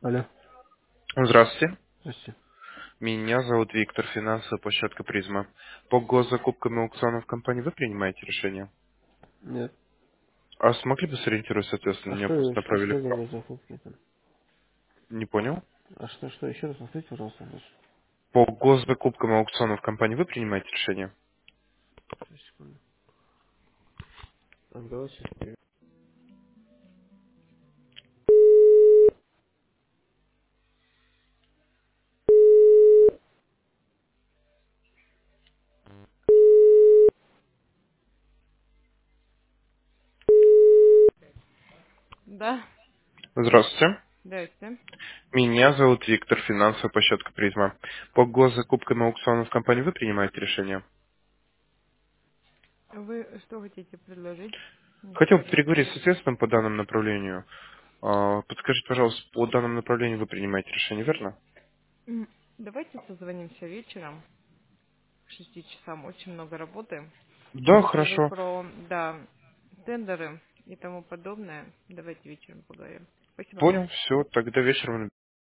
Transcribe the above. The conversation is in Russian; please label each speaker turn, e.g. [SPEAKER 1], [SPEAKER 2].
[SPEAKER 1] Алло,
[SPEAKER 2] Здравствуйте.
[SPEAKER 1] здрасте.
[SPEAKER 2] Меня зовут Виктор, финансовая площадка «Призма». По госзакупкам и аукционам в компании вы принимаете решение?
[SPEAKER 1] Нет.
[SPEAKER 2] А смогли бы сориентировать, соответственно,
[SPEAKER 1] А
[SPEAKER 2] меня просто направили
[SPEAKER 1] что за
[SPEAKER 2] вправо?
[SPEAKER 1] госзакупки там?
[SPEAKER 2] Не понял.
[SPEAKER 1] А что, еще раз повторите, пожалуйста.
[SPEAKER 2] По госзакупкам и аукционам в компании вы принимаете решение?
[SPEAKER 1] Сейчас, секунду. Так, давайте сейчас
[SPEAKER 3] Да,
[SPEAKER 2] Здравствуйте.
[SPEAKER 3] здрасте.
[SPEAKER 2] Меня зовут Виктор, финансовая площадка «Призма». По госзакупкам и аукционам в компании вы принимаете решение?
[SPEAKER 3] Вы что хотите предложить? Не
[SPEAKER 2] Хотел бы
[SPEAKER 3] сразу
[SPEAKER 2] переговорить
[SPEAKER 3] поняла.
[SPEAKER 2] с ответственным по данному направлению. Подскажите, пожалуйста, по данному направлению вы принимаете решение, верно?
[SPEAKER 3] Давайте созвонимся вечером к 6 часам. Очень много работы.
[SPEAKER 2] Да,
[SPEAKER 3] Если вы
[SPEAKER 2] хорошо.
[SPEAKER 3] про, да, тендеры и тому подобное, давайте вечером поговорим. Спасибо.
[SPEAKER 2] Понял, все, тогда вечером